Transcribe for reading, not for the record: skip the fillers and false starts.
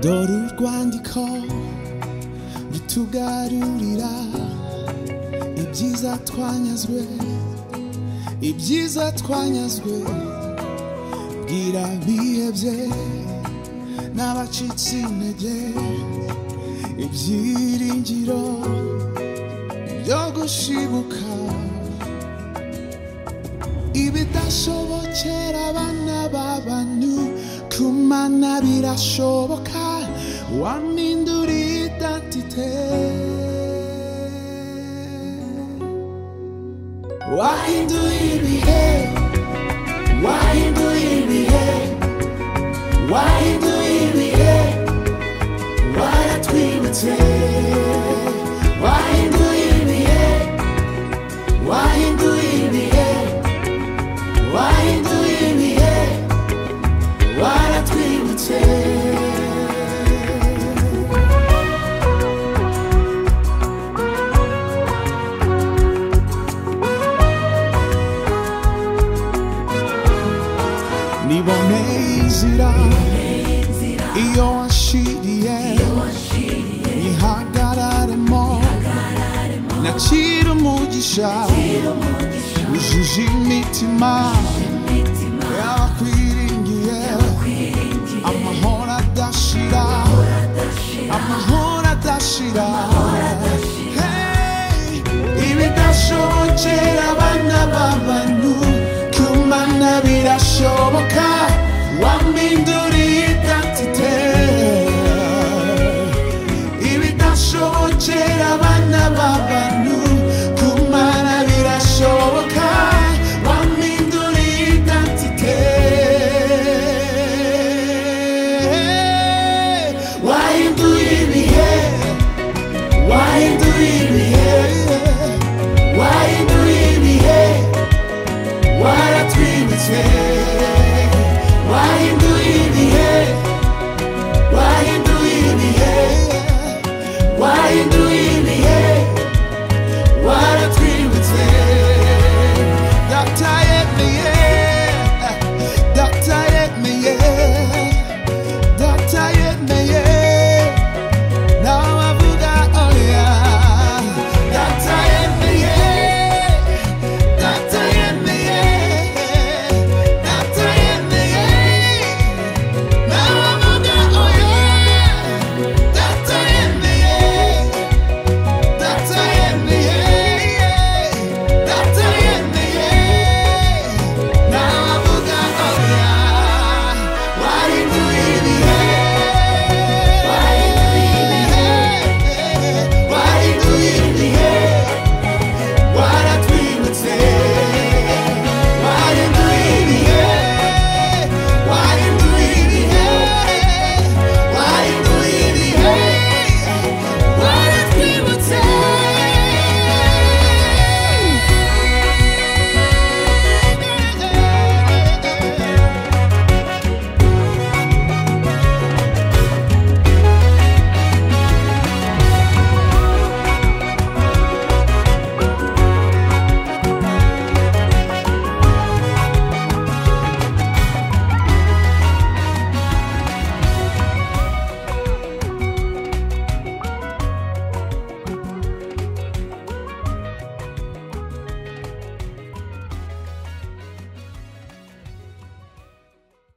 dore urwandiko rutugarurira ibyiza twanyazwe bwira bihebye n'abacitse intege ibyiringiro byo gushibuka ibidashobokera abana b'abantu ku Mana birashoboka wamindura identite wahinduye ibihe waratwibutse wahinduye ibihe waratwibutse niboneye inzira iyo wanshiriye nyihagararemo nakira umugisha ujuje imitima y'abakwiringiye amahoro adashira hey, ibidashobokera abana b'abantu ku Mana birashoboka wamindura